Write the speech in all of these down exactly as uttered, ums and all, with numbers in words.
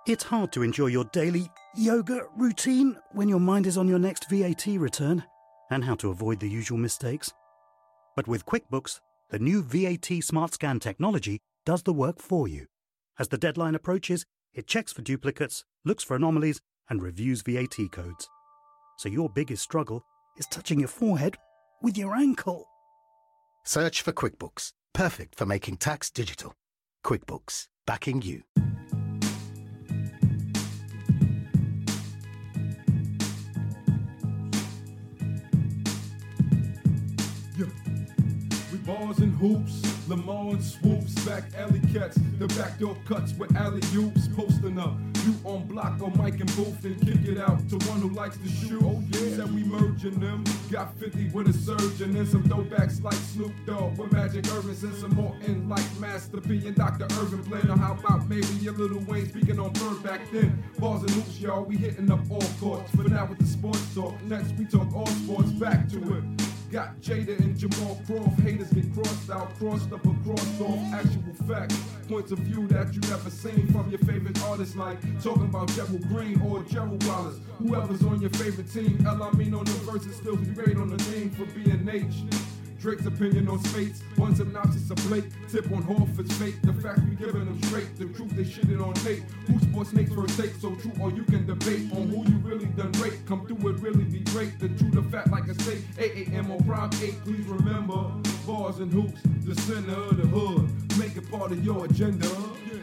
It's hard to enjoy your daily yoga routine when your mind is on your next V A T return and how to avoid the usual mistakes. But with QuickBooks, the new V A T Smart Scan technology does the work for you. As the deadline approaches, it checks for duplicates, looks for anomalies, and reviews V A T codes. So your biggest struggle is touching your forehead with your ankle. Search for QuickBooks, perfect for making tax digital. QuickBooks, backing you. Yeah. We bars and hoops, Lamar and swoops, back alley cats, the backdoor cuts with alley oops, posting up. You on block or mic and booth and kick it out to one who likes to shoot. Oh yeah, said we merging them. Got fifty with a surge and then some throwbacks like Snoop Dogg with Magic Irvin and some more in like Master P and Doctor Irvin playing. Or how about maybe a Little Wayne speaking on Bird back then. Bars and hoops, y'all, we hitting up all courts. For now with the sports talk, next we talk all sports. Back to it. Got Jada and Jamal Croft, haters get crossed out, crossed up or crossed off, actual facts, points of view that you never seen from your favorite artists, like talking about Gerald Green or Gerald Wallace, whoever's on your favorite team. El Amin on the verses still be great on the name for B and H. Drake's opinion on Spates, one synopsis of Blake, tip on Horford's fate, the fact we giving them straight, the truth they shitting on tape, who sports snakes first take, so true or you can debate on who you really done rate, come through it really be great, the true, the fat like a steak, eight a.m. on Prime eight, please remember, bars and hoops, the center of the hood, make it part of your agenda. Yeah.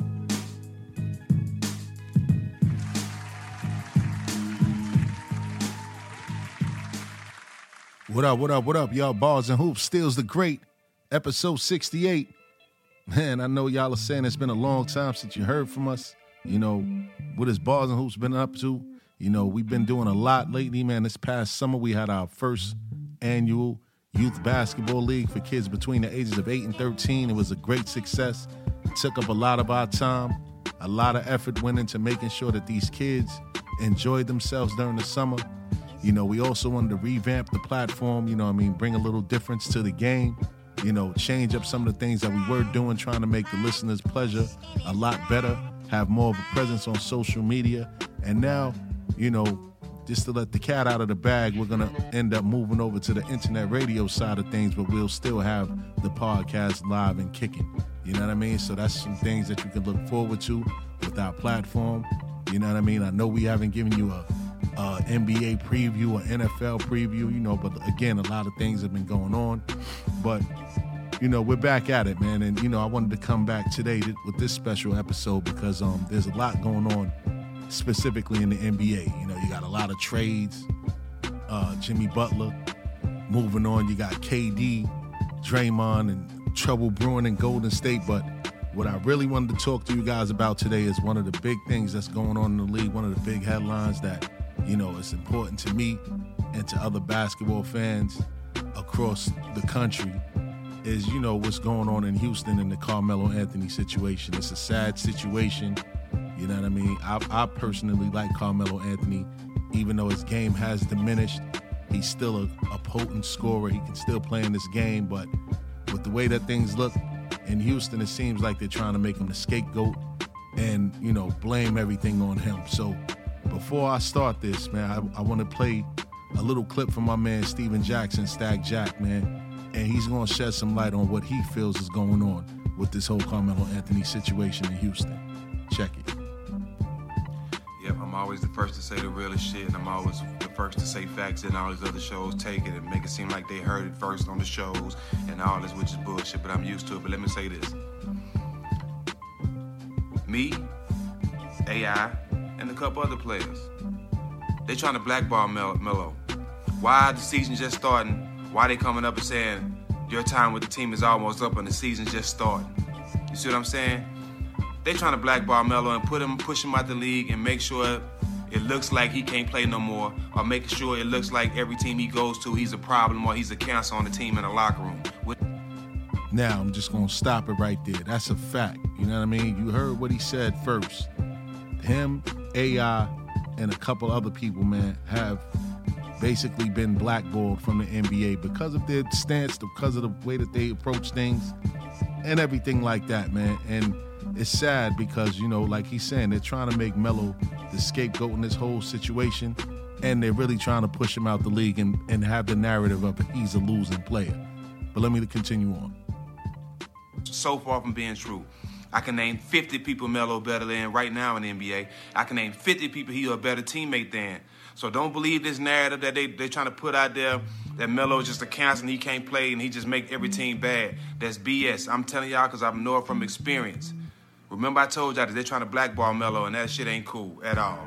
What up, what up, what up, y'all? Bars and Hoops, Steals the Great, episode sixty-eight. Man, I know y'all are saying it's been a long time since you heard from us. You know, what has Bars and Hoops been up to? You know, we've been doing a lot lately, man. This past summer, we had our first annual youth basketball league for kids between the ages of eight and thirteen. It was a great success. It took up a lot of our time. A lot of effort went into making sure that these kids enjoyed themselves during the summer. You know, we also wanted to revamp the platform, you know what I mean, bring a little difference to the game, you know, change up some of the things that we were doing, trying to make the listeners' pleasure a lot better, have more of a presence on social media. And now, you know, just to let the cat out of the bag, we're going to end up moving over to the internet radio side of things, but we'll still have the podcast live and kicking. You know what I mean? So that's some things that you can look forward to with our platform. You know what I mean? I know we haven't given you a Uh, N B A preview or N F L preview, you know, but again, a lot of things have been going on. But, you know, we're back at it, man. And, you know, I wanted to come back today to, with this special episode because um, there's a lot going on specifically in the N B A. You know, you got a lot of trades, uh, Jimmy Butler moving on. You got K D, Draymond, and trouble brewing in Golden State. But what I really wanted to talk to you guys about today is one of the big things that's going on in the league, one of the big headlines that, you know, it's important to me and to other basketball fans across the country is, you know, what's going on in Houston and the Carmelo Anthony situation. It's a sad situation. You know what I mean? I, I personally like Carmelo Anthony. Even though his game has diminished, he's still a, a potent scorer. He can still play in this game. But with the way that things look in Houston, it seems like they're trying to make him the scapegoat and, you know, blame everything on him. So before I start this, man, I, I want to play a little clip from my man Steven Jackson, Stag Jack, man, and he's going to shed some light on what he feels is going on with this whole Carmelo Anthony situation in Houston. Check it. Yep, I'm always the first to say the realest shit, and I'm always the first to say facts, and all these other shows take it and make it seem like they heard it first on the shows and all this, which is bullshit, but I'm used to it. But let me say this. Me, A I, and a couple other players, they trying to blackball Mel- Melo. Why the season just starting? Why they coming up and saying your time with the team is almost up and the season's just starting? You see what I'm saying? They trying to blackball Melo and put him, push him out the league and make sure it looks like he can't play no more, or making sure it looks like every team he goes to, he's a problem or he's a cancer on the team in the locker room. With- Now, I'm just going to stop it right there. That's a fact. You know what I mean? You heard what he said first. Him, A I, and a couple other people, man, have basically been blackballed from the N B A because of their stance, because of the way that they approach things and everything like that, man. And it's sad because, you know, like he's saying, they're trying to make Melo the scapegoat in this whole situation, and they're really trying to push him out the league and, and have the narrative of he's a losing player. But let me continue on. So far from being true. I can name fifty people Melo better than right now in the N B A. I can name fifty people he a better teammate than. So don't believe this narrative that they, they're trying to put out there that Melo is just a cancer and he can't play and he just make every team bad. That's B S. I'm telling y'all because I know it from experience. Remember I told y'all that they're trying to blackball Melo and that shit ain't cool at all.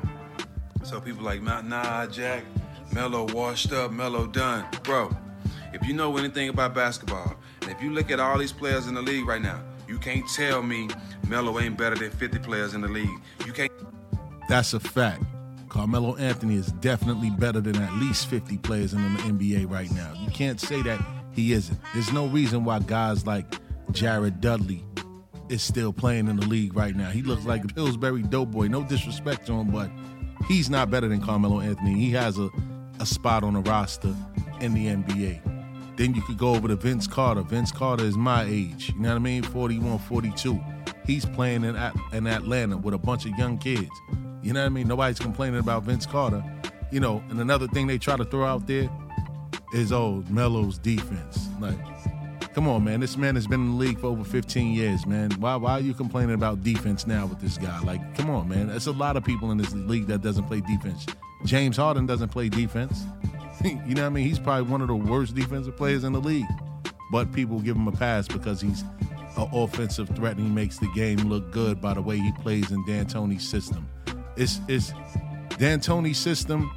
So people like, nah, nah, Jack, Melo washed up, Melo done. Bro, if you know anything about basketball, and if you look at all these players in the league right now, you can't tell me Melo ain't better than fifty players in the league. You can't. That's a fact. Carmelo Anthony is definitely better than at least fifty players in the N B A right now. You can't say that he isn't. There's no reason why guys like Jared Dudley is still playing in the league right now. He looks like a Pillsbury Doughboy. No disrespect to him, but he's not better than Carmelo Anthony. He has a, a spot on the roster in the N B A. Then you could go over to Vince Carter. Vince Carter is my age. You know what I mean? forty-one, forty-two. He's playing in, in Atlanta with a bunch of young kids. You know what I mean? Nobody's complaining about Vince Carter. You know, and another thing they try to throw out there is, oh, Melo's defense. Like, come on, man. This man has been in the league for over fifteen years, man. Why, why are you complaining about defense now with this guy? Like, come on, man. There's a lot of people in this league that doesn't play defense. James Harden doesn't play defense. You know what I mean? He's probably one of the worst defensive players in the league. But people give him a pass because he's an offensive threat and he makes the game look good by the way he plays in D'Antoni's system. It's, it's D'Antoni's system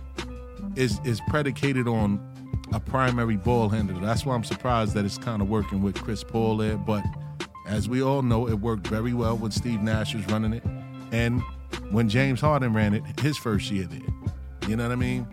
is is predicated on a primary ball handler. That's why I'm surprised that it's kind of working with Chris Paul there. But as we all know, it worked very well when Steve Nash was running it. And when James Harden ran it his first year there. You know what I mean?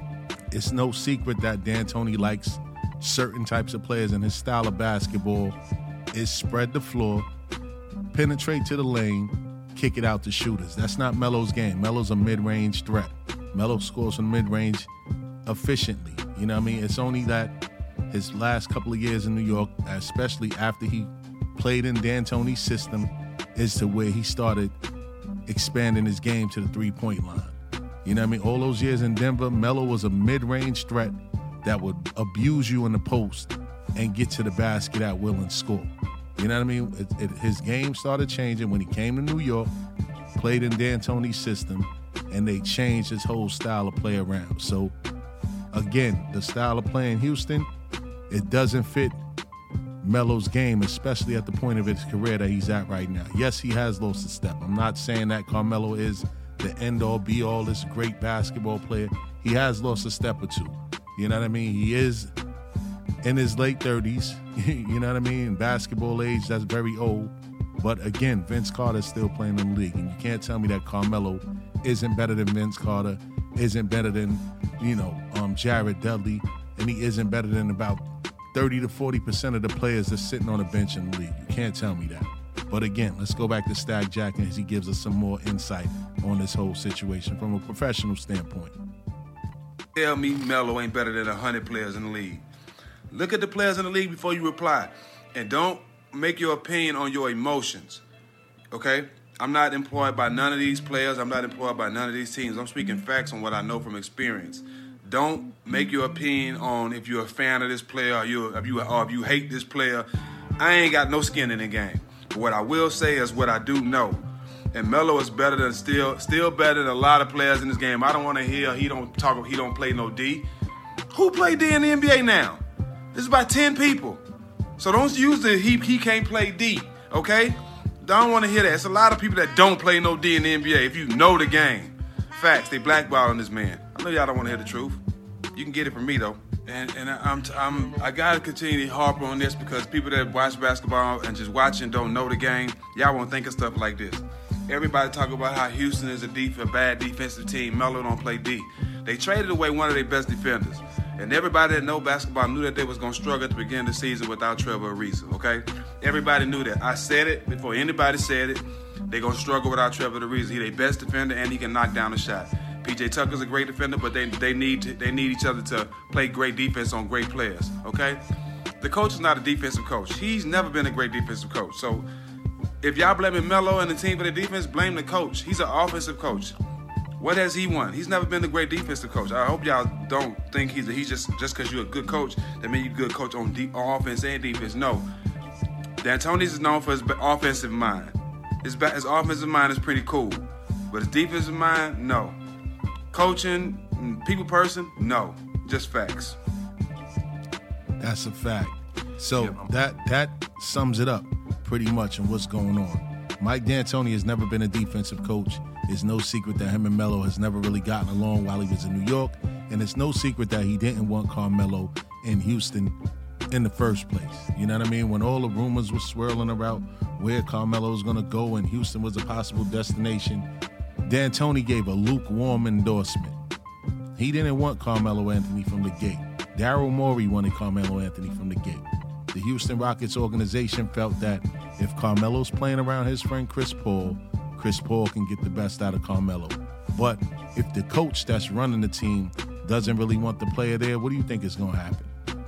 It's no secret that D'Antoni likes certain types of players, and his style of basketball is spread the floor, penetrate to the lane, kick it out to shooters. That's not Melo's game. Melo's a mid-range threat. Melo scores from mid-range efficiently. You know what I mean? It's only that his last couple of years in New York, especially after he played in D'Antoni's system, is to where he started expanding his game to the three-point line. You know what I mean? All those years in Denver, Melo was a mid-range threat that would abuse you in the post and get to the basket at will and score. You know what I mean? It, it, his game started changing when he came to New York, played in D'Antoni's system, and they changed his whole style of play around. So, again, the style of play in Houston, it doesn't fit Melo's game, especially at the point of his career that he's at right now. Yes, he has lost a step. I'm not saying that Carmelo is the end-all, be-all, this great basketball player. He has lost a step or two. You know what I mean? He is in his late thirties. You know what I mean? In basketball age, that's very old. But again, Vince Carter's still playing in the league. And you can't tell me that Carmelo isn't better than Vince Carter, isn't better than, you know, um, Jared Dudley, and he isn't better than about thirty to forty percent of the players that's sitting on the bench in the league. You can't tell me that. But again, let's go back to Stag Jack as he gives us some more insight on this whole situation from a professional standpoint. Tell me Melo ain't better than one hundred players in the league. Look at the players in the league before you reply. And don't make your opinion on your emotions, okay? I'm not employed by none of these players. I'm not employed by none of these teams. I'm speaking facts on what I know from experience. Don't make your opinion on if you're a fan of this player or, you, if, you, or if you hate this player. I ain't got no skin in the game. But what I will say is what I do know. And Melo is better than still still better than a lot of players in this game. I don't want to hear he don't talk he don't play no D. Who play D in the N B A now? This is about ten people. So don't use the he he can't play D, okay? Don't want to hear that. It's a lot of people that don't play no D in the N B A if you know the game. Facts, they blackballing this man. I know y'all don't want to hear the truth. You can get it from me though. And and I'm I'm I gotta continue to harp on this because people that watch basketball and just watch and don't know the game, y'all won't think of stuff like this. Everybody talk about how Houston is a, def- a bad defensive team. Melo don't play D. They traded away one of their best defenders. And everybody that know basketball knew that they was going to struggle at the beginning of the season without Trevor Ariza, okay? Everybody knew that. I said it before anybody said it. They're going to struggle without Trevor Ariza. He's their best defender, and he can knock down a shot. P J Tucker's a great defender, but they they need to, they need each other to play great defense on great players, okay? The coach is not a defensive coach. He's never been a great defensive coach. So if y'all blaming Melo and the team for the defense, blame the coach. He's an offensive coach. What has he won? He's never been a great defensive coach. I hope y'all don't think he's a, he's just just because you're a good coach that means you're a good coach on, de- on offense and defense. No. D'Antoni's is known for his offensive mind. His, his offensive mind is pretty cool. But his defensive mind, no. Coaching, people person, no. Just facts. That's a fact. So yeah, that that sums it up pretty much on what's going on. Mike D'Antoni has never been a defensive coach. It's no secret that him and Melo has never really gotten along while he was in New York. And it's no secret that he didn't want Carmelo in Houston in the first place. You know what I mean? When all the rumors were swirling around where Carmelo was going to go and Houston was a possible destination, D'Antoni gave a lukewarm endorsement. He didn't want Carmelo Anthony from the gate. Daryl Morey wanted Carmelo Anthony from the gate. The Houston Rockets organization felt that if Carmelo's playing around his friend Chris Paul, Chris Paul can get the best out of Carmelo. But if the coach that's running the team doesn't really want the player there, what do you think is going to happen?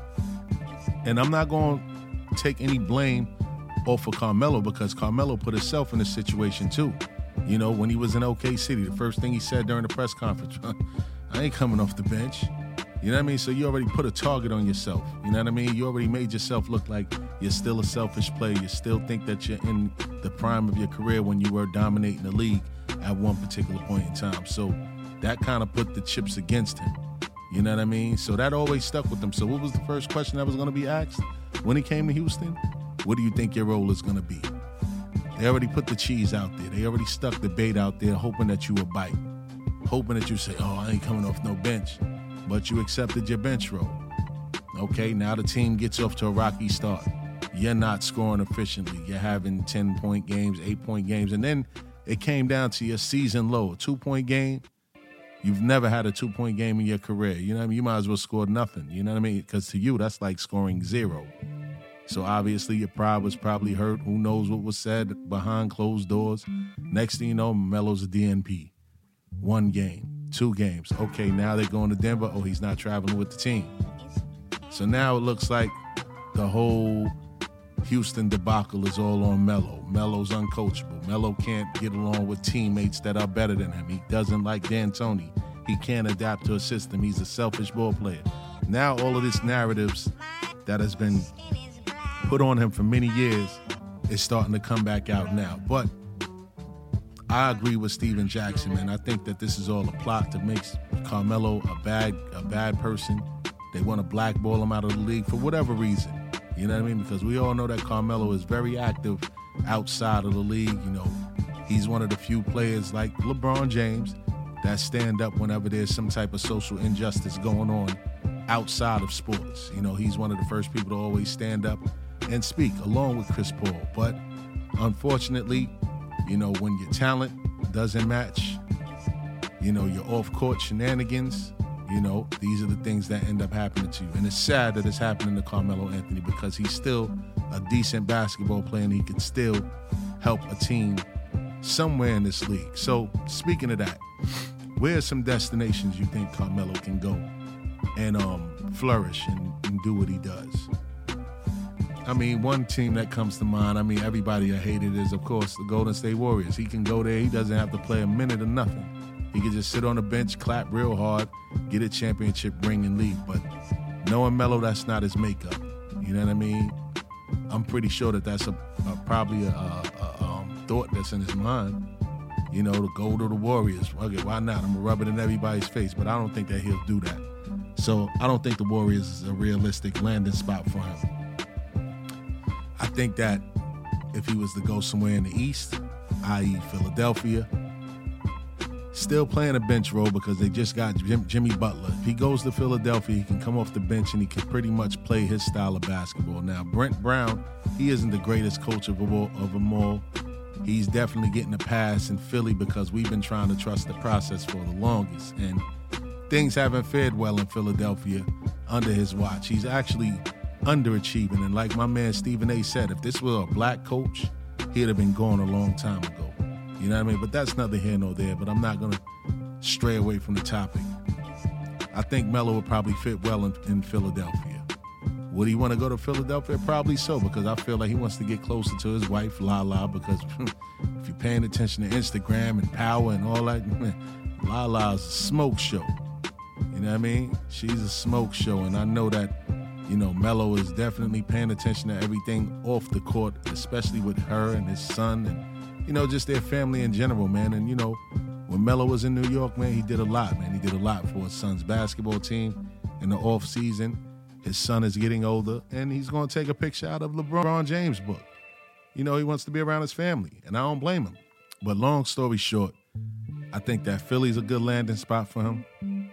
And I'm not going to take any blame off of Carmelo because Carmelo put himself in this situation too. You know, when he was in O K City, the first thing he said during the press conference, I ain't coming off the bench. You know what I mean? So you already put a target on yourself. You know what I mean? You already made yourself look like you're still a selfish player. You still think that you're in the prime of your career when you were dominating the league at one particular point in time. So that kind of put the chips against him. You know what I mean? So that always stuck with him. So what was the first question that was going to be asked when he came to Houston? What do you think your role is going to be? They already put the cheese out there. They already stuck the bait out there hoping that you would bite. Hoping that you say, oh, I ain't coming off no bench. But you accepted your bench role. Okay, now the team gets off to a rocky start. You're not scoring efficiently. You're having ten-point games, eight-point games, and then it came down to your season low, a two-point game. You've never had a two-point game in your career. You know what I mean? You might as well score nothing. You know what I mean? Because to you, that's like scoring zero. So obviously your pride was probably hurt. Who knows what was said behind closed doors. Next thing you know, Melo's a D N P. One game, two games. Okay, now they're going to Denver. Oh, he's not traveling with the team. So now it looks like the whole Houston debacle is all on Melo. Melo's uncoachable. Melo can't get along with teammates that are better than him. He doesn't like D'Antoni. He can't adapt to a system. He's a selfish ball player. Now all of this narratives that has been put on him for many years is starting to come back out now. But I agree with Steven Jackson, man. I think that this is all a plot to make Carmelo a bad a bad person. They want to blackball him out of the league for whatever reason. You know what I mean? Because we all know that Carmelo is very active outside of the league. You know, he's one of the few players like LeBron James that stand up whenever there's some type of social injustice going on outside of sports. You know, he's one of the first people to always stand up and speak, along with Chris Paul. But unfortunately, you know, when your talent doesn't match, you know, your off-court shenanigans, you know, these are the things that end up happening to you. And it's sad that it's happening to Carmelo Anthony because he's still a decent basketball player and he can still help a team somewhere in this league. So, speaking of that, where are some destinations you think Carmelo can go and um, flourish and, and do what he does? I mean, one team that comes to mind, I mean, everybody I hated is, of course, the Golden State Warriors. He can go there. He doesn't have to play a minute or nothing. He can just sit on the bench, clap real hard, get a championship ring, and leave. But knowing Melo, that's not his makeup. You know what I mean? I'm pretty sure that that's a, a probably a, a, a um, thought that's in his mind. You know, to go to the Warriors. Okay, why not? I'm going to rub it in everybody's face, but I don't think that he'll do that. So I don't think the Warriors is a realistic landing spot for him. I think that if he was to go somewhere in the East, that is. Philadelphia, still playing a bench role because they just got Jim, Jimmy Butler. If he goes to Philadelphia, he can come off the bench and he can pretty much play his style of basketball. Now, Brent Brown, he isn't the greatest coach of them all. Of them all. He's definitely getting a pass in Philly because we've been trying to trust the process for the longest. And things haven't fared well in Philadelphia under his watch. He's actually underachieving. And like my man Stephen A. said, if this were a black coach, he'd have been gone a long time ago. You know what I mean? But that's neither here nor there. But I'm not going to stray away from the topic. I think Melo would probably fit well in, in Philadelphia. Would he want to go to Philadelphia? Probably so, because I feel like he wants to get closer to his wife, Lala, because if you're paying attention to Instagram and Power and all that, man, Lala's a smoke show. You know what I mean? She's a smoke show, and I know that, you know, Melo is definitely paying attention to everything off the court, especially with her and his son and, you know, just their family in general, man. And, you know, when Melo was in New York, man, he did a lot, man. He did a lot for his son's basketball team in the off season. His son is getting older, and he's going to take a picture out of LeBron James' book. You know, he wants to be around his family, and I don't blame him. But long story short, I think that Philly's a good landing spot for him.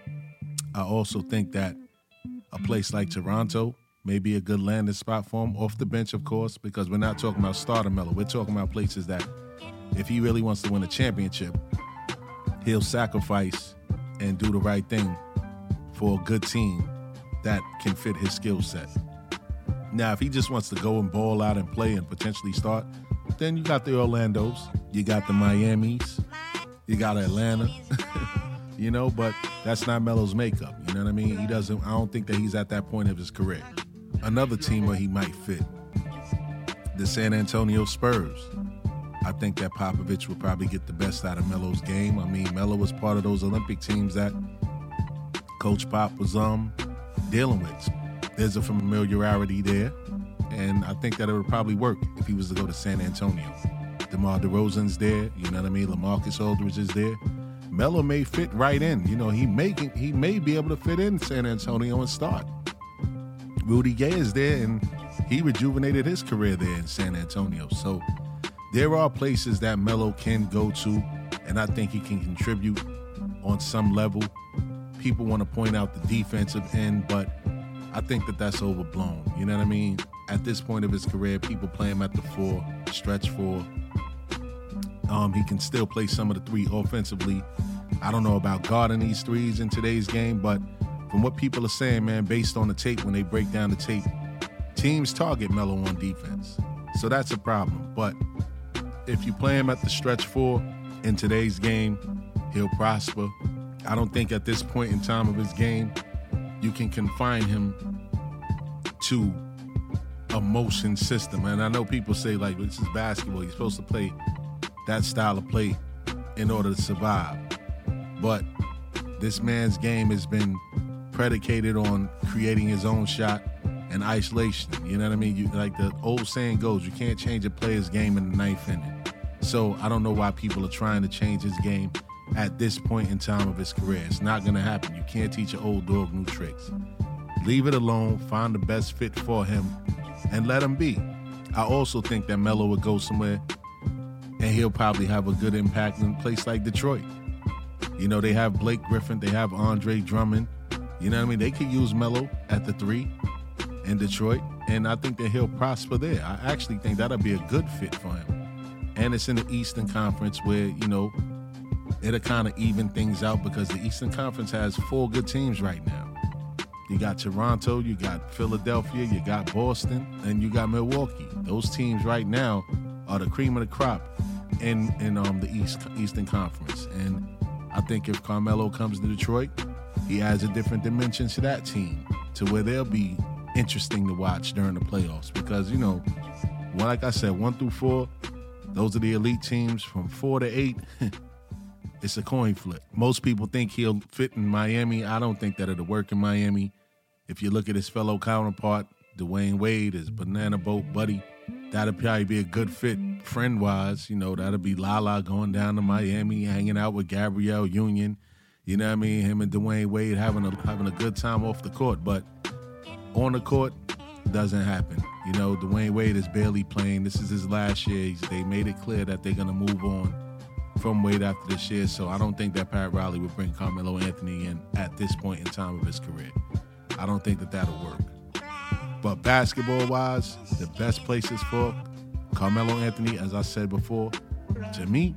I also think that a place like Toronto may be a good landing spot for him, off the bench, of course, because we're not talking about starter Melo. We're talking about places that if he really wants to win a championship, he'll sacrifice and do the right thing for a good team that can fit his skill set. Now, if he just wants to go and ball out and play and potentially start, then you got the Orlandos, you got the Miamis, you got Atlanta, you know, but that's not Melo's makeup, you know what I mean? He doesn't, I don't think that he's at that point of his career. Another team where he might fit, the San Antonio Spurs. I think that Popovich will probably get the best out of Melo's game. I mean, Melo was part of those Olympic teams that Coach Pop was um dealing with. There's a familiarity there, and I think that it would probably work if he was to go to San Antonio. DeMar DeRozan's there, you know what I mean? LaMarcus Aldridge is there. Melo may fit right in. You know, he may, he may be able to fit in San Antonio and start. Rudy Gay is there, and he rejuvenated his career there in San Antonio. So there are places that Melo can go to, and I think he can contribute on some level. People want to point out the defensive end, but I think that that's overblown. You know what I mean? At this point of his career, people play him at the four, stretch four. Um, he can still play some of the three offensively. I don't know about guarding these threes in today's game, but from what people are saying, man, based on the tape, when they break down the tape, teams target Melo on defense. So that's a problem. But if you play him at the stretch four in today's game, he'll prosper. I don't think at this point in time of his game, you can confine him to a motion system. And I know people say, like, this is basketball. You're supposed to play that style of play in order to survive. But this man's game has been predicated on creating his own shot and isolation. You know what I mean? You, like the old saying goes, you can't change a player's game in the ninth inning. So I don't know why people are trying to change his game at this point in time of his career. It's not going to happen. You can't teach an old dog new tricks. Leave it alone, find the best fit for him, and let him be. I also think that Melo would go somewhere and he'll probably have a good impact in a place like Detroit. You know, they have Blake Griffin, they have Andre Drummond. You know what I mean? They could use Melo at the three in Detroit, and I think that he'll prosper there. I actually think that'll be a good fit for him. And it's in the Eastern Conference where, you know, it'll kind of even things out because the Eastern Conference has four good teams right now. You got Toronto, you got Philadelphia, you got Boston, and you got Milwaukee. Those teams right now are the cream of the crop in, in um, the East Eastern Conference. And I think if Carmelo comes to Detroit, he adds a different dimension to that team to where they'll be interesting to watch during the playoffs. Because, you know, like I said, one through four, those are the elite teams. From four to eight, it's a coin flip. Most people think he'll fit in Miami. I don't think that it'll work in Miami. If you look at his fellow counterpart, Dwayne Wade, his banana boat buddy, that'll probably be a good fit friend-wise. You know, that'll be Lala going down to Miami, hanging out with Gabrielle Union. You know what I mean? Him and Dwayne Wade having a having a good time off the court. But on the court, doesn't happen. You know, Dwayne Wade is barely playing. This is his last year. He's, they made it clear that they're going to move on from Wade after this year. So I don't think that Pat Riley would bring Carmelo Anthony in at this point in time of his career. I don't think that that'll work. But basketball-wise, the best places for Carmelo Anthony, as I said before, to me,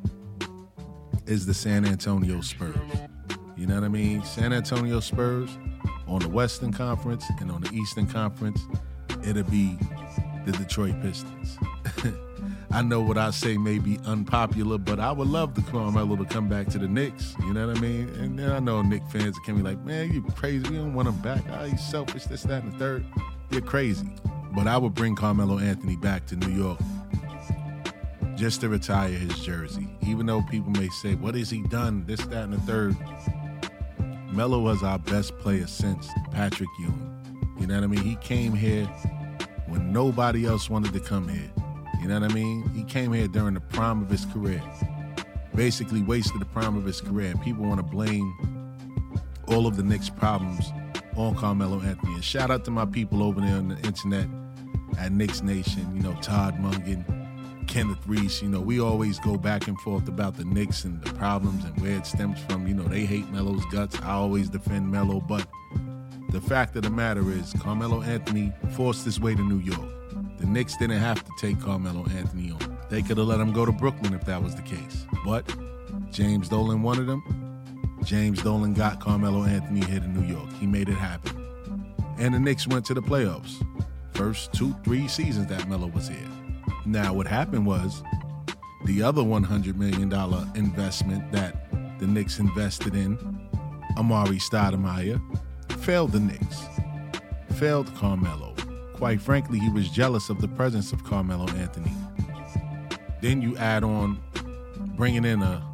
is the San Antonio Spurs. You know what I mean? San Antonio Spurs on the Western Conference and on the Eastern Conference, it'll be the Detroit Pistons. I know what I say may be unpopular, but I would love the Carmelo to come back to the Knicks. You know what I mean? And then I know Knicks fans can be like, man, you crazy. We don't want him back. Oh, he's selfish, this, that, and the third. You're crazy. But I would bring Carmelo Anthony back to New York just to retire his jersey. Even though people may say, what has he done, this, that, and the third. Melo was our best player since Patrick Ewing. You know what I mean? He came here when nobody else wanted to come here. You know what I mean? He came here during the prime of his career. Basically wasted the prime of his career. And people want to blame all of the Knicks' problems on Carmelo Anthony. And shout out to my people over there on the internet at Knicks Nation. You know, Todd Mungan, Kenneth Reese. You know, we always go back and forth about the Knicks and the problems and where it stems from. You know, they hate Melo's guts. I always defend Melo. But the fact of the matter is Carmelo Anthony forced his way to New York. The Knicks didn't have to take Carmelo Anthony on. They could have let him go to Brooklyn if that was the case. But James Dolan wanted him. James Dolan got Carmelo Anthony here to New York. He made it happen. And the Knicks went to the playoffs. First two, three seasons that Melo was here. Now, what happened was the other one hundred million dollars investment that the Knicks invested in, Amari Stoudemire, failed the Knicks. Failed Carmelo. Quite frankly, he was jealous of the presence of Carmelo Anthony. Then you add on bringing in a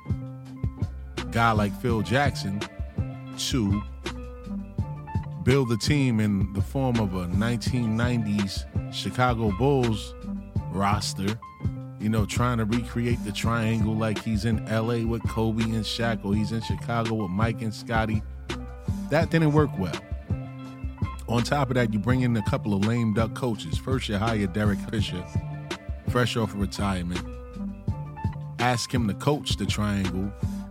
guy like Phil Jackson to build a team in the form of a nineteen nineties Chicago Bulls roster, you know, trying to recreate the triangle like he's in L A with Kobe and Shaq, or he's in Chicago with Mike and Scottie. That didn't work well. On top of that, you bring in a couple of lame duck coaches. First, you hire Derek Fisher, fresh off of retirement. Ask him to coach the triangle,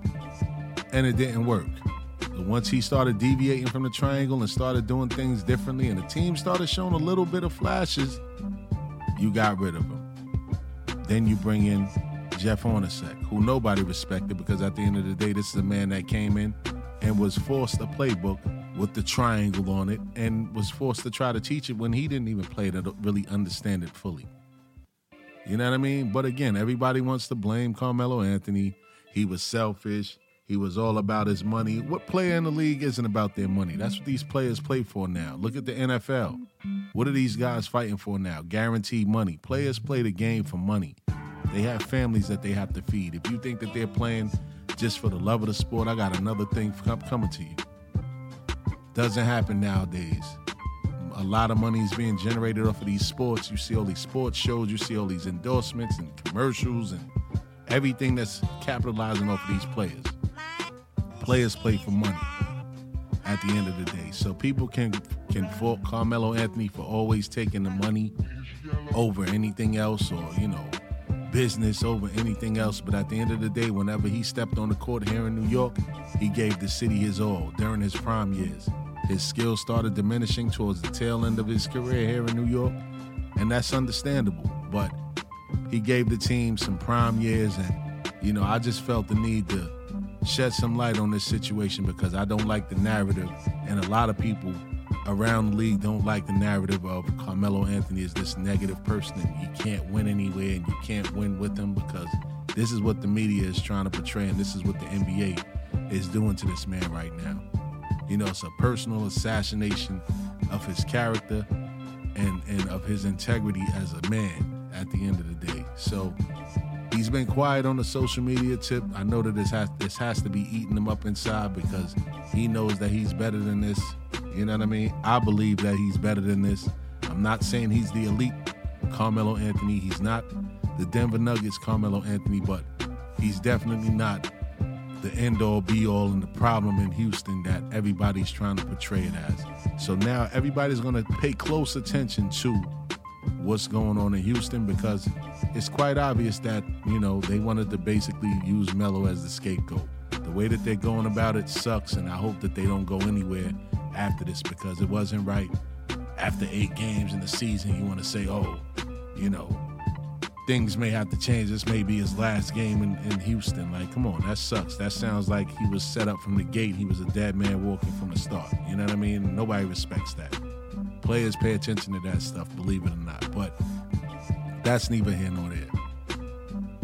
and it didn't work. But once he started deviating from the triangle and started doing things differently, and the team started showing a little bit of flashes, you got rid of him. Then you bring in Jeff Hornacek, who nobody respected because at the end of the day, this is a man that came in and was forced a playbook with the triangle on it and was forced to try to teach it when he didn't even play to really understand it fully. You know what I mean? But again, everybody wants to blame Carmelo Anthony. He was selfish. He was all about his money. What player in the league isn't about their money? That's what these players play for now. Look at the N F L. What are these guys fighting for now? Guaranteed money. Players play the game for money. They have families that they have to feed. If you think that they're playing just for the love of the sport, I got another thing coming to you. Doesn't happen nowadays. A lot of money is being generated off of these sports. You see all these sports shows. You see all these endorsements and commercials and everything that's capitalizing off of these players. Players play for money at the end of the day. So people can can fault Carmelo Anthony for always taking the money over anything else, or, you know, business over anything else. But at the end of the day, whenever he stepped on the court here in New York, he gave the city his all during his prime years. His skills started diminishing towards the tail end of his career here in New York, and that's understandable. But he gave the team some prime years, and, you know, I just felt the need to shed some light on this situation because I don't like the narrative, and a lot of people around the league don't like the narrative of Carmelo Anthony as this negative person and you can't win anywhere and you can't win with him, because this is what the media is trying to portray, and this is what the N B A is doing to this man right now. You know, it's a personal assassination of his character and, and of his integrity as a man at the end of the day. So he's been quiet on the social media tip. I know that this has, this has to be eating him up inside because he knows that he's better than this. You know what I mean? I believe that he's better than this. I'm not saying he's the elite Carmelo Anthony. He's not the Denver Nuggets Carmelo Anthony, but he's definitely not the end-all, be-all, and the problem in Houston that everybody's trying to portray it as. So now everybody's going to pay close attention to what's going on in Houston, because it's quite obvious that, you know, they wanted to basically use Melo as the scapegoat. The way that they're going about it sucks, and I hope that they don't go anywhere after this, because it wasn't right. After eight games in the season, you want to say, oh, you know, things may have to change. This may be his last game in, in Houston. Like, come on, that sucks. That sounds like he was set up from the gate. He was a dead man walking from the start. You know what I mean? Nobody respects that. Players pay attention to that stuff, believe it or not. But that's neither here nor there.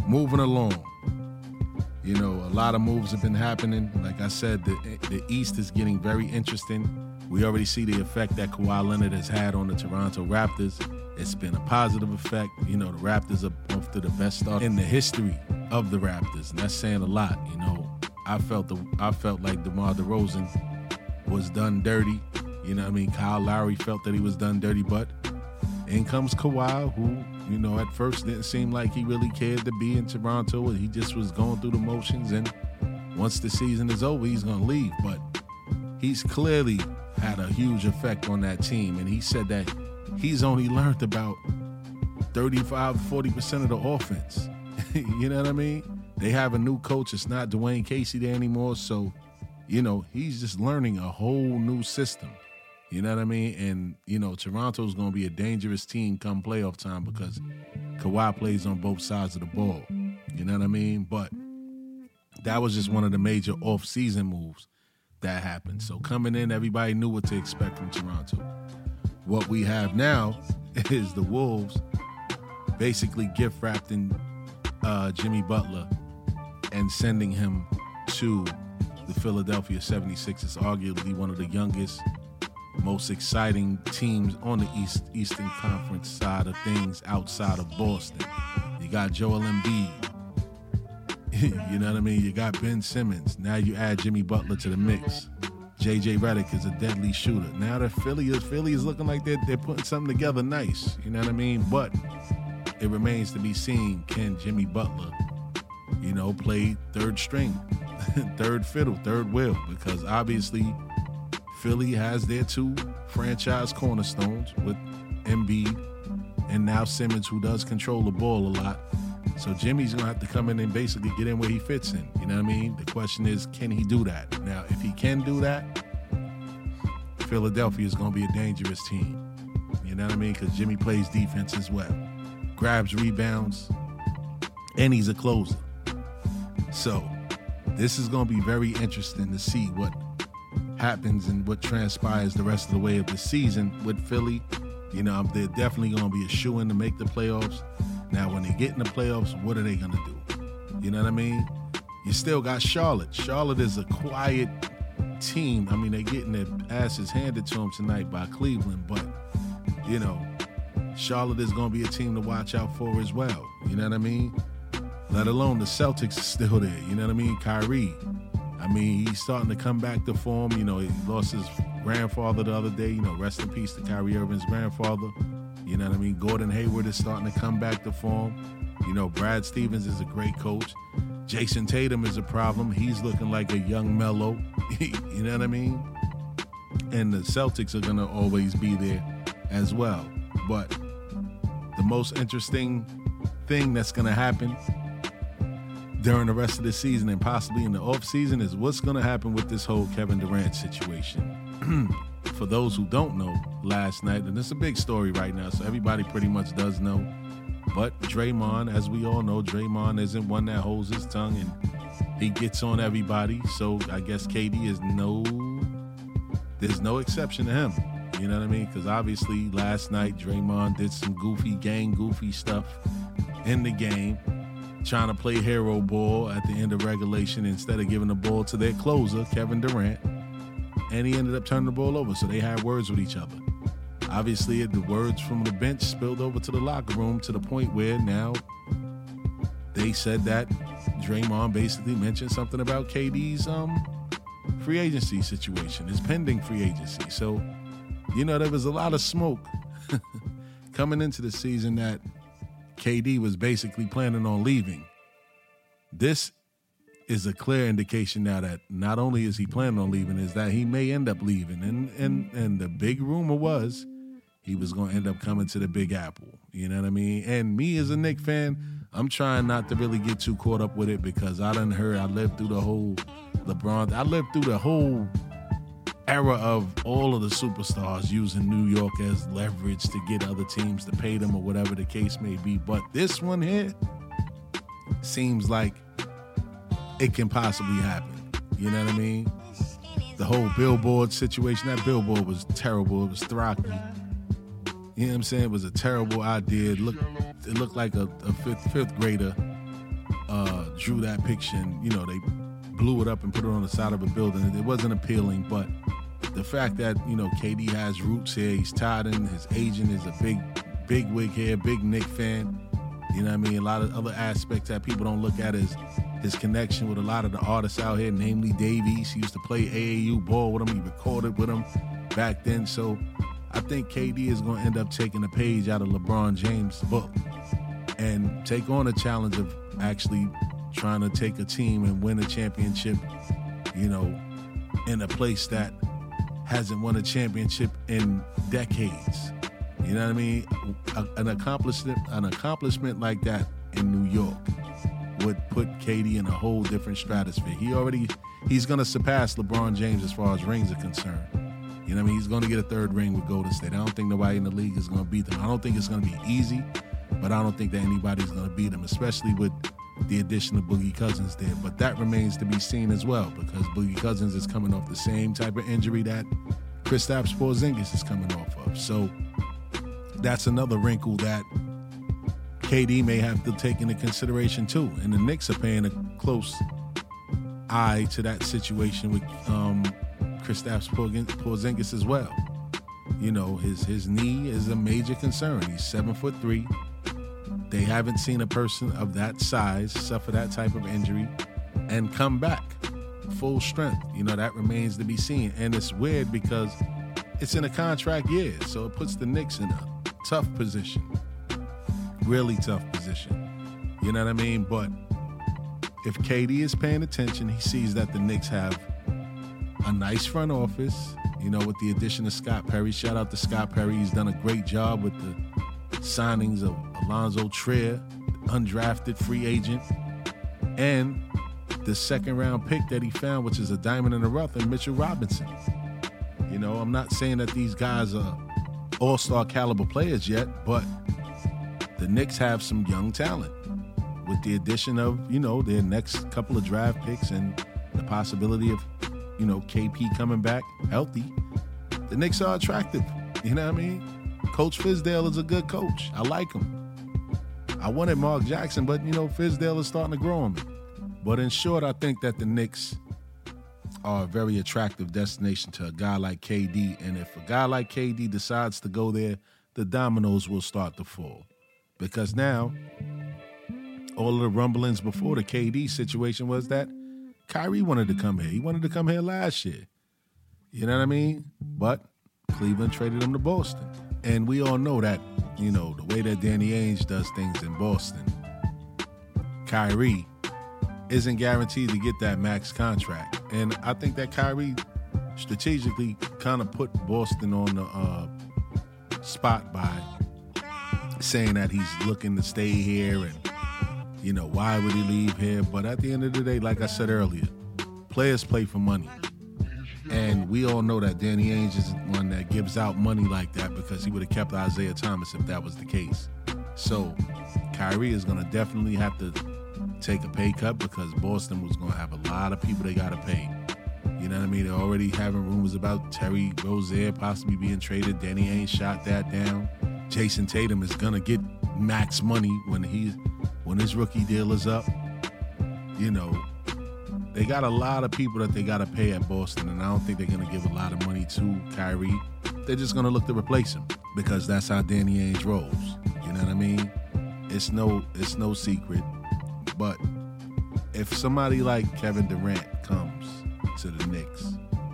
moving along. You know, a lot of moves have been happening. Like I said, the, the East is getting very interesting. We already see the effect that Kawhi Leonard has had on the Toronto Raptors. It's been a positive effect. You know, the Raptors are off to the best start in the history of the Raptors, and that's saying a lot. You know, I felt the I felt like DeMar DeRozan was done dirty. You know what I mean? Kyle Lowry felt that he was done dirty, but in comes Kawhi, who, you know, at first didn't seem like he really cared to be in Toronto. He just was going through the motions, and once the season is over, he's going to leave. But he's clearly had a huge effect on that team, and he said that he's only learned about thirty-five to forty percent of the offense. You know what I mean? They have a new coach. It's not Dwayne Casey there anymore, so, you know, he's just learning a whole new system. You know what I mean? And, you know, Toronto's going to be a dangerous team come playoff time because Kawhi plays on both sides of the ball. You know what I mean? But that was just one of the major off-season moves that happened. So coming in, everybody knew what to expect from Toronto. What we have now is the Wolves basically gift-wrapping uh, Jimmy Butler and sending him to the Philadelphia seventy-sixers, arguably one of the youngest, most exciting teams on the East Eastern Conference side of things outside of Boston. You got Joel Embiid. You know what I mean? You got Ben Simmons. Now you add Jimmy Butler to the mix. J J Redick is a deadly shooter. Now the Philly is Philly is looking like they're, they're putting something together nice. You know what I mean? But it remains to be seen, can Jimmy Butler, you know, play third string, third fiddle, third wheel? Because obviously Philly has their two franchise cornerstones with Embiid and now Simmons, who does control the ball a lot. So Jimmy's going to have to come in and basically get in where he fits in. You know what I mean? The question is, can he do that? Now, if he can do that, Philadelphia is going to be a dangerous team. You know what I mean? Because Jimmy plays defense as well. Grabs rebounds, and he's a closer. So this is going to be very interesting to see what happens and what transpires the rest of the way of the season with Philly. You know, they're definitely going to be a shoo-in to make the playoffs. Now, when they get in the playoffs, what are they going to do? You know what I mean? You still got Charlotte. Charlotte is a quiet team. I mean, they're getting their asses handed to them tonight by Cleveland, but, you know, Charlotte is going to be a team to watch out for as well. You know what I mean? Let alone the Celtics are still there. You know what I mean? Kyrie. I mean, he's starting to come back to form. You know, he lost his grandfather the other day. You know, rest in peace to Kyrie Irving's grandfather. You know what I mean? Gordon Hayward is starting to come back to form. You know, Brad Stevens is a great coach. Jason Tatum is a problem. He's looking like a young Melo. You know what I mean? And the Celtics are going to always be there as well. But the most interesting thing that's going to happen during the rest of the season and possibly in the offseason is what's going to happen with this whole Kevin Durant situation. For those who don't know, last night, and it's a big story right now, so everybody pretty much does know, but Draymond, as we all know, Draymond isn't one that holds his tongue, and he gets on everybody, so I guess K D is no, there's no exception to him, you know what I mean? Because obviously last night, Draymond did some goofy, gang goofy stuff in the game, trying to play hero ball at the end of regulation instead of giving the ball to their closer, Kevin Durant. And he ended up turning the ball over, so they had words with each other. Obviously, the words from the bench spilled over to the locker room to the point where now they said that Draymond basically mentioned something about K D's um, free agency situation, his pending free agency. So, you know, there was a lot of smoke coming into the season that K D was basically planning on leaving. This is a clear indication now that not only is he planning on leaving, is that he may end up leaving. And and and the big rumor was he was going to end up coming to the Big Apple. You know what I mean? And me as a Knicks fan, I'm trying not to really get too caught up with it because I done heard, I lived through the whole LeBron, I lived through the whole era of all of the superstars using New York as leverage to get other teams to pay them or whatever the case may be. But this one here seems like it can possibly happen. You know what I mean? The whole billboard situation, that billboard was terrible. It was throcky. You know what I'm saying? It was a terrible idea. It looked, it looked like a, a fifth, fifth grader drew that picture and, you know, they blew it up and put it on the side of a building. It wasn't appealing, but the fact that, you know, K D has roots here, he's tied in, his agent is a big, big wig here, big Knick fan. You know what I mean? A lot of other aspects that people don't look at is his connection with a lot of the artists out here, namely Dave East. He used to play A A U ball with him. He recorded with him back then. So I think K D is going to end up taking a page out of LeBron James' book and take on a challenge of actually trying to take a team and win a championship, you know, in a place that hasn't won a championship in decades. You know what I mean? A, an accomplishment, an accomplishment like that in New York would put K D in a whole different stratosphere. He already, he's going to surpass LeBron James as far as rings are concerned. You know what I mean? He's going to get a third ring with Golden State. I don't think nobody in the league is going to beat them. I don't think it's going to be easy, but I don't think that anybody's going to beat him, especially with the addition of Boogie Cousins there. But that remains to be seen as well, because Boogie Cousins is coming off the same type of injury that Kristaps Porzingis is coming off of. So that's another wrinkle that K D may have to take into consideration too. And the Knicks are paying a close eye to that situation with um, Kristaps Porzingis as well. You know, his his knee is a major concern. He's seven foot three. They haven't seen a person of that size suffer that type of injury and come back full strength. You know, that remains to be seen. And it's weird because it's in a contract year, so it puts the Knicks in a tough position. Really tough position. You know what I mean? But if K D is paying attention, he sees that the Knicks have a nice front office, you know, with the addition of Scott Perry. Shout out to Scott Perry. He's done a great job with the signings of Alonzo Trier, undrafted free agent, and the second round pick that he found, which is a diamond in the rough, and Mitchell Robinson. You know, I'm not saying that these guys are all-star caliber players yet, but the Knicks have some young talent with the addition of, you know, their next couple of draft picks and the possibility of, you know, K P coming back healthy. The Knicks are attractive. You know what I mean? Coach Fizdale is a good coach. I like him. I wanted Mark Jackson, but, you know, Fizdale is starting to grow on me. But in short, I think that the Knicks are a very attractive destination to a guy like K D. And if a guy like K D decides to go there, the dominoes will start to fall. Because now, all of the rumblings before the K D situation was that Kyrie wanted to come here. He wanted to come here last year. You know what I mean? But Cleveland traded him to Boston. And we all know that, you know, the way that Danny Ainge does things in Boston, Kyrie isn't guaranteed to get that max contract. And I think that Kyrie strategically kind of put Boston on the uh, spot by saying that he's looking to stay here and, you know, why would he leave here? But at the end of the day, like I said earlier, players play for money. And we all know that Danny Ainge is one that gives out money like that, because he would have kept Isaiah Thomas if that was the case. So Kyrie is going to definitely have to take a pay cut, because Boston was going to have a lot of people they got to pay. You know what I mean? They're already having rumors about Terry Rozier possibly being traded. Danny Ainge shot that down. Jason Tatum is going to get max money when he, when his rookie deal is up. You know, they got a lot of people that they got to pay at Boston, and I don't think they're going to give a lot of money to Kyrie. They're just going to look to replace him, because that's how Danny Ainge rolls. You know what I mean? It's no, it's no secret. But if somebody like Kevin Durant comes to the Knicks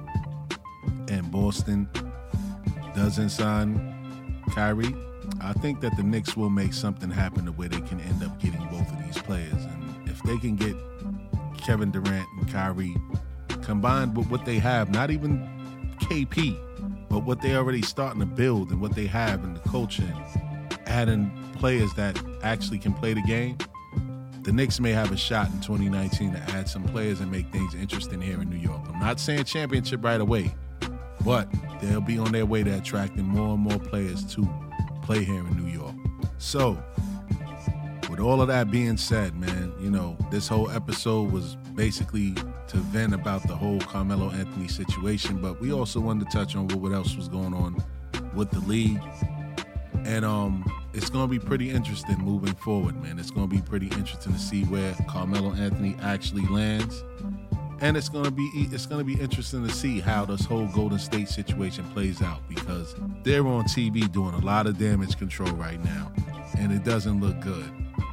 and Boston doesn't sign Kyrie, I think that the Knicks will make something happen to where they can end up getting both of these players. And if they can get Kevin Durant and Kyrie combined with what they have, not even K P, but what they already starting to build and what they have in the culture, and adding players that actually can play the game, the Knicks may have a shot in twenty nineteen to add some players and make things interesting here in New York. I'm not saying championship right away, but they'll be on their way to attracting more and more players to play here in New York. So, with all of that being said, man, you know, this whole episode was basically to vent about the whole Carmelo Anthony situation, but we also wanted to touch on what else was going on with the league. And um, it's going to be pretty interesting moving forward, man. It's going to be pretty interesting to see where Carmelo Anthony actually lands. And it's going to be it's going to be interesting to see how this whole Golden State situation plays out, because they're on T V doing a lot of damage control right now, and it doesn't look good.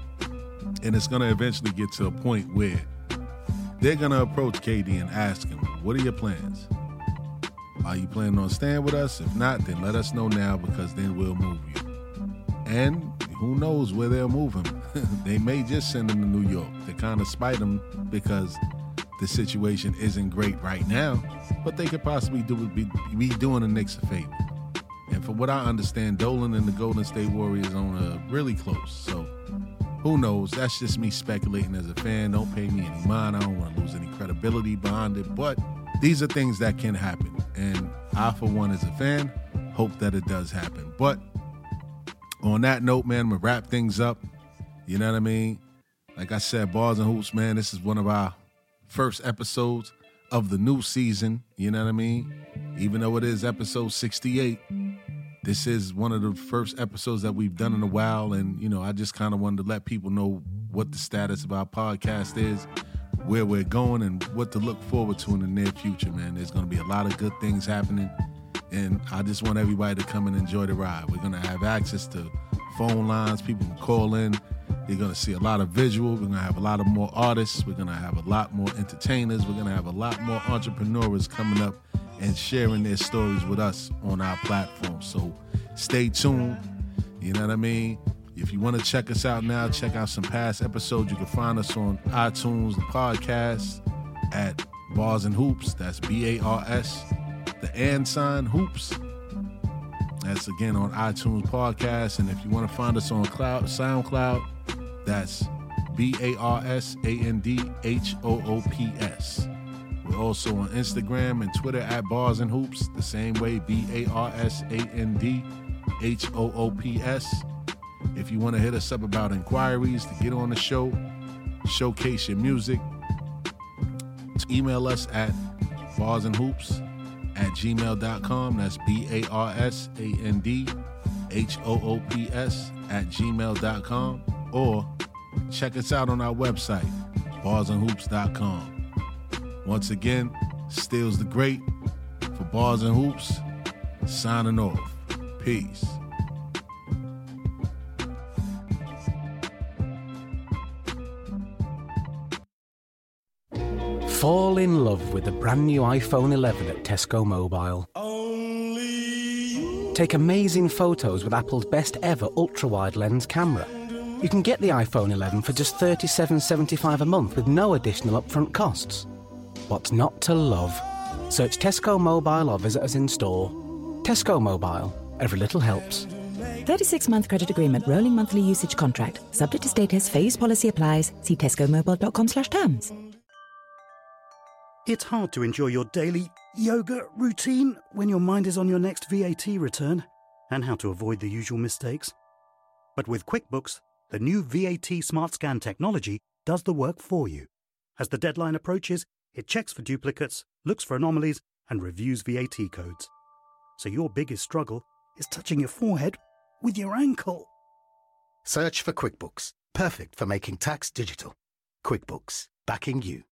And it's going to eventually get to a point where they're going to approach K D and ask him, what are your plans? Are you planning on staying with us? If not, then let us know now, because then we'll move you. And who knows where they'll move him. They may just send him to New York to kind of spite him, because the situation isn't great right now, but they could possibly do be, be doing the Knicks a favor. And from what I understand, Dolan and the Golden State Warriors on a really close. So who knows? That's just me speculating as a fan. Don't pay me any mind. I don't want to lose any credibility behind it. But these are things that can happen. And I, for one, as a fan, hope that it does happen. But on that note, man, I'm going to wrap things up. You know what I mean? Like I said, Bars and Hoops, man, this is one of our first episodes of the new season. You know what I mean? Even though it is episode sixty-eight, this is one of the first episodes that we've done in a while. And, you know, I just kind of wanted to let people know what the status of our podcast is, where we're going, and what to look forward to in the near future, man. There's going to be a lot of good things happening. And I just want everybody to come and enjoy the ride. We're going to have access to phone lines. People can call in. You're going to see a lot of visual. We're going to have a lot of more artists. We're going to have a lot more entertainers. We're going to have a lot more entrepreneurs coming up and sharing their stories with us on our platform. So stay tuned. You know what I mean? If you want to check us out now, check out some past episodes. You can find us on iTunes, the podcast, at Bars and Hoops. That's B A R S, the and sign, Hoops. That's, again, on iTunes podcast. And if you want to find us on Cloud, SoundCloud, that's B A R S A N D H O O P S. We're also on Instagram and Twitter at Bars and Hoops, the same way, B A R S A N D H O O P S. If you want to hit us up about inquiries to get on the show, showcase your music, email us at barsandhoops at gmail dot com. That's B A R S A N D H O O P S at gmail dot com. Or check us out on our website, bars and hoops dot com. Once again, Stills the Great for Bars and Hoops, signing off. Peace. Fall in love with the brand new iPhone eleven at Tesco Mobile. Take amazing photos with Apple's best ever ultra-wide lens camera. You can get the iPhone eleven for just thirty-seven dollars and seventy-five cents a month with no additional upfront costs. What's not to love? Search Tesco Mobile or visit us in store. Tesco Mobile. Every little helps. thirty-six month credit agreement, rolling monthly usage contract. Subject to status, phased policy applies. See tesco mobile dot com slash terms. It's hard to enjoy your daily yoga routine when your mind is on your next V A T return and how to avoid the usual mistakes. But with QuickBooks, the new V A T Smart Scan technology does the work for you. As the deadline approaches, it checks for duplicates, looks for anomalies, and reviews V A T codes. So your biggest struggle is touching your forehead with your ankle. Search for QuickBooks, perfect for making tax digital. QuickBooks, backing you.